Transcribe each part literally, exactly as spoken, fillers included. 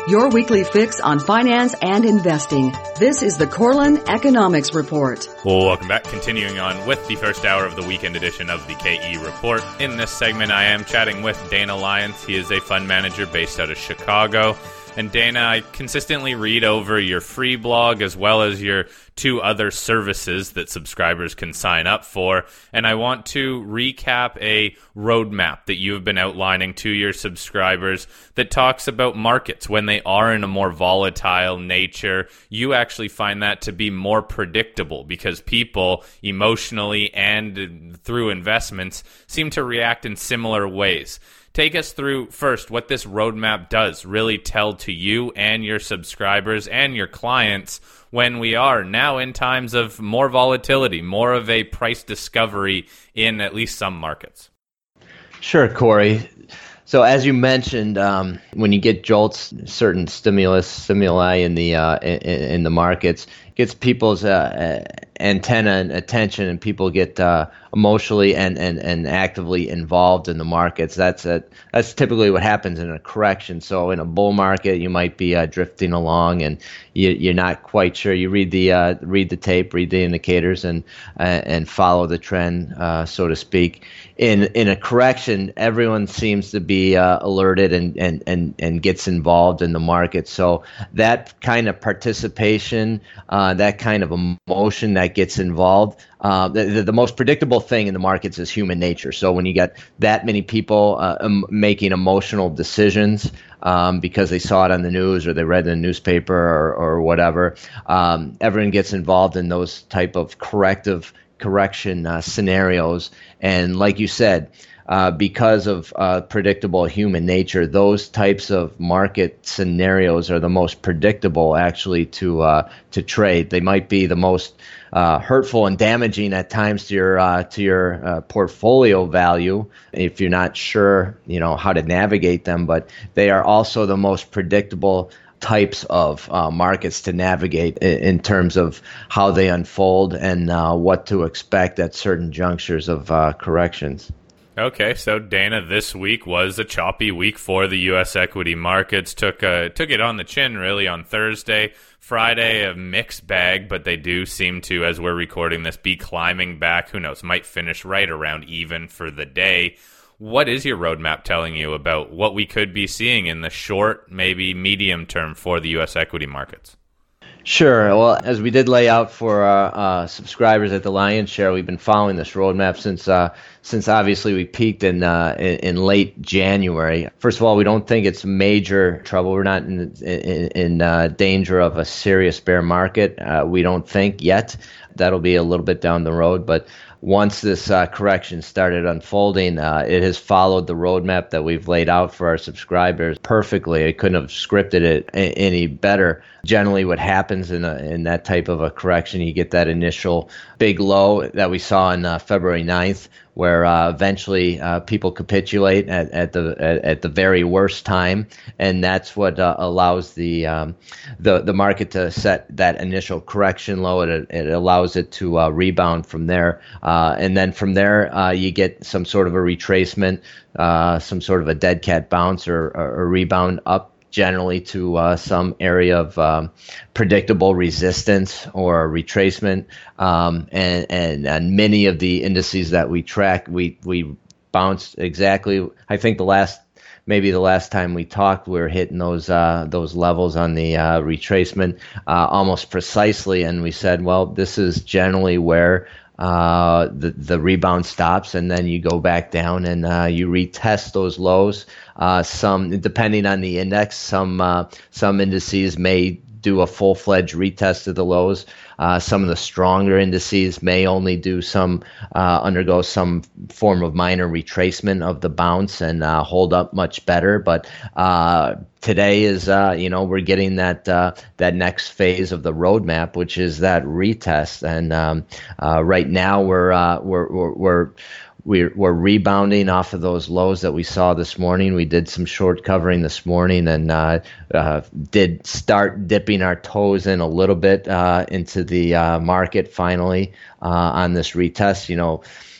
your weekly fix on finance and investing. This is the Corlin Economics Report. Well, welcome back. Continuing on with the first hour of the weekend edition of the K E Report. In this segment, I am chatting with Dana Lyons. He is a fund manager based out of Chicago. And Dana, I consistently read over your free blog as well as your two other services that subscribers can sign up for. And I want to recap a roadmap that you have been outlining to your subscribers that talks about markets when they are in a more volatile nature. You actually find that to be more predictable because people emotionally and through investments seem to react in similar ways. Take us through, first, what this roadmap does really tell to you and your subscribers and your clients when we are now in times of more volatility, more of a price discovery in at least some markets. Sure, Corey. So as you mentioned, um, when you get jolts, certain stimulus, stimuli in the uh, in, in the markets, gets people's uh, antenna and attention, and people get uh, emotionally and, and, and actively involved in the markets. That's a, that's typically what happens in a correction. So in a bull market, you might be uh, drifting along, and you, you're not quite sure. You read the uh, read the tape, read the indicators, and uh, and follow the trend, uh, so to speak. In in a correction, everyone seems to be uh, alerted and, and, and, and gets involved in the market. So that kind of participation, uh, that kind of emotion that gets involved, uh, the, the most predictable thing in the markets is human nature. So when you get that many people uh, um, making emotional decisions um, because they saw it on the news or they read in the newspaper or, or whatever, um, everyone gets involved in those type of corrective correction uh, scenarios. And like you said, uh, because of uh, predictable human nature, those types of market scenarios are the most predictable actually to uh, to trade. They might be the most uh, hurtful and damaging at times to your uh, to your uh, portfolio value if you're not sure, you know, how to navigate them. But they are also the most predictable types of uh, markets to navigate in, in terms of how they unfold and uh, what to expect at certain junctures of uh, corrections. Okay, so Dana, this week was a choppy week for the U S equity markets. Took uh, took it on the chin, really, on Thursday. Friday, a mixed bag, but they do seem to, as we're recording this, be climbing back. Who knows, might finish right around even for the day. What is your roadmap telling you about what we could be seeing in the short, maybe medium term for the U S equity markets? Sure. Well, as we did lay out for our uh, subscribers at the Lion's Share, we've been following this roadmap since uh, since obviously we peaked in, uh, in in late January. First of all, we don't think it's major trouble. We're not in in, in uh, danger of a serious bear market. Uh, we don't think yet. That'll be a little bit down the road, but once this uh, correction started unfolding, uh, it has followed the roadmap that we've laid out for our subscribers perfectly. I couldn't have scripted it a- any better. Generally, what happens in a, in that type of a correction, you get that initial big low that we saw on uh, February ninth, where uh, eventually uh, people capitulate at, at the at, at the very worst time, and that's what uh, allows the um, the the market to set that initial correction low. It it allows it to uh, rebound from there, uh, and then from there uh, you get some sort of a retracement, uh, some sort of a dead cat bounce or, or a rebound up, generally to uh, some area of um, predictable resistance or retracement, um, and, and and many of the indices that we track, we we bounced exactly. I think the last maybe the last time we talked, we were hitting those uh, those levels on the uh, retracement uh, almost precisely, and we said, well, this is generally where Uh, the the rebound stops, and then you go back down and uh, you retest those lows. Uh, some, depending on the index, some uh, some indices may do a full-fledged retest of the lows. Uh, some of the stronger indices may only do some, uh, undergo some form of minor retracement of the bounce and uh, hold up much better. But uh, today is, uh, you know, we're getting that uh, that next phase of the roadmap, which is that retest. And um, uh, right now we're uh, we're we're, we're We're, we're rebounding off of those lows that we saw this morning. We did some short covering this morning and uh, uh, did start dipping our toes in a little bit uh, into the uh, market finally uh, on this retest. You know,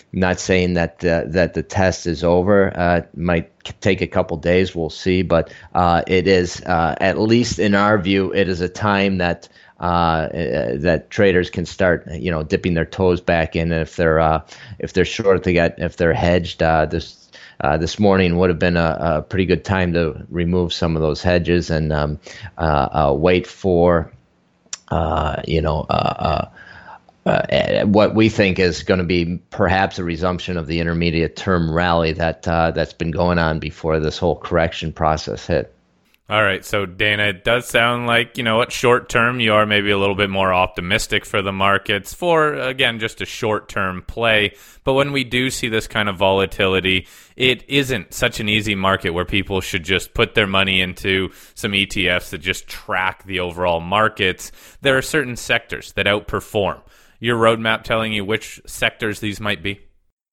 not saying that uh, that the test is over. Uh, it might take a couple days. We'll see. But uh, it is, uh, at least in our view, it is a time that uh, that traders can start, you know, dipping their toes back in. If they're uh, if they're short, they got if they're hedged. Uh, this uh, this morning would have been a, a pretty good time to remove some of those hedges and um, uh, uh, wait for uh, you know. Uh, uh, Uh, what we think is going to be perhaps a resumption of the intermediate term rally that uh, that's been going on before this whole correction process hit. All right, so Dana, it does sound like, you know, at short term you are maybe a little bit more optimistic for the markets for, again, just a short-term play. But when we do see this kind of volatility, it isn't such an easy market where people should just put their money into some E T Fs that just track the overall markets. There are certain sectors that outperform. Your roadmap telling you which sectors these might be?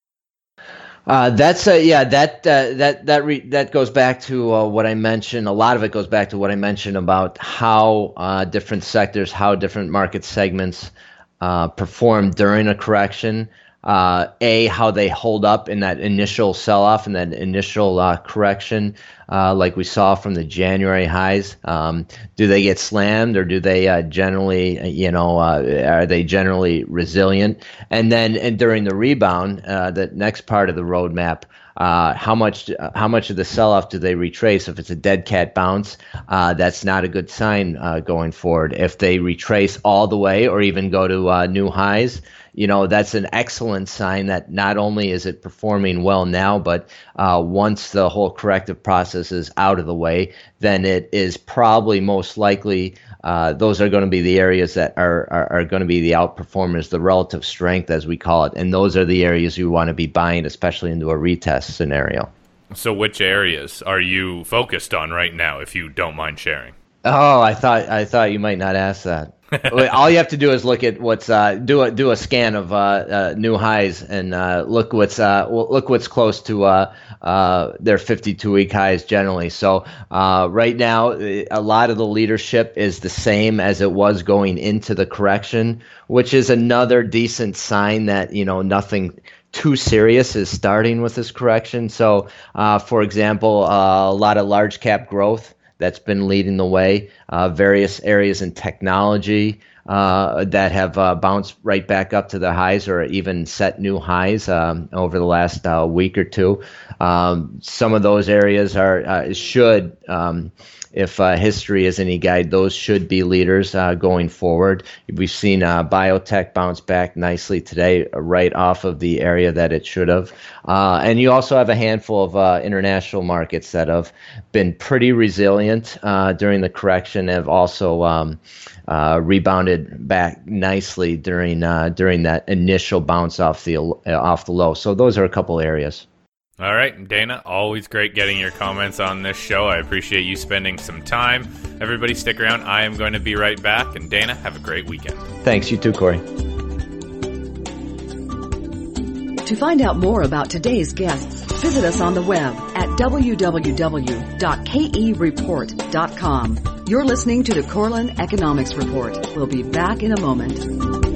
Uh, that's uh, yeah. That uh, that that re- that goes back to uh, what I mentioned. A lot of it goes back to what I mentioned about how uh, different sectors, how different market segments uh, perform during a correction. Uh, a, how they hold up in that initial sell-off and that initial uh, correction, uh, like we saw from the January highs. Um, do they get slammed, or do they uh, generally, you know, uh, are they generally resilient? And then, and during the rebound, uh, the next part of the roadmap. Uh, how much uh, how much of the sell-off do they retrace? If it's a dead cat bounce, uh, that's not a good sign uh, going forward. If they retrace all the way or even go to uh, new highs, you know, that's an excellent sign that not only is it performing well now, but uh, once the whole corrective process is out of the way, then it is probably most likely uh, those are going to be the areas that are, are, are going to be the outperformers, the relative strength, as we call it. And those are the areas you want to be buying, especially into a retest scenario. So which areas are you focused on right now, if you don't mind sharing? Oh, I thought I thought you might not ask that. All you have to do is look at what's uh, do a do a scan of uh, uh, new highs and uh, look what's uh, look what's close to uh, uh, their fifty-two week highs generally. So uh, right now, a lot of the leadership is the same as it was going into the correction, which is another decent sign that, you know, nothing too serious is starting with this correction. So, uh, for example, uh, a lot of large cap growth that's been leading the way. Uh, various areas in technology uh, that have uh, bounced right back up to the highs or even set new highs um, over the last uh, week or two. Um, some of those areas are uh, should, um, if uh, history is any guide, those should be leaders uh, going forward. We've seen uh, biotech bounce back nicely today, right off of the area that it should have. Uh, and you also have a handful of uh, international markets that have been pretty resilient uh, during the correction, have also um, uh, rebounded back nicely during uh, during that initial bounce off the uh, off the low. So those are a couple areas. All right, Dana, always great getting your comments on this show. I appreciate you spending some time. Everybody stick around. I am going to be right back. And Dana, have a great weekend. Thanks. You too, Corey. To find out more about today's guests, visit us on the web at w w w dot k e report dot com. You're listening to the Corlin Economics Report. We'll be back in a moment.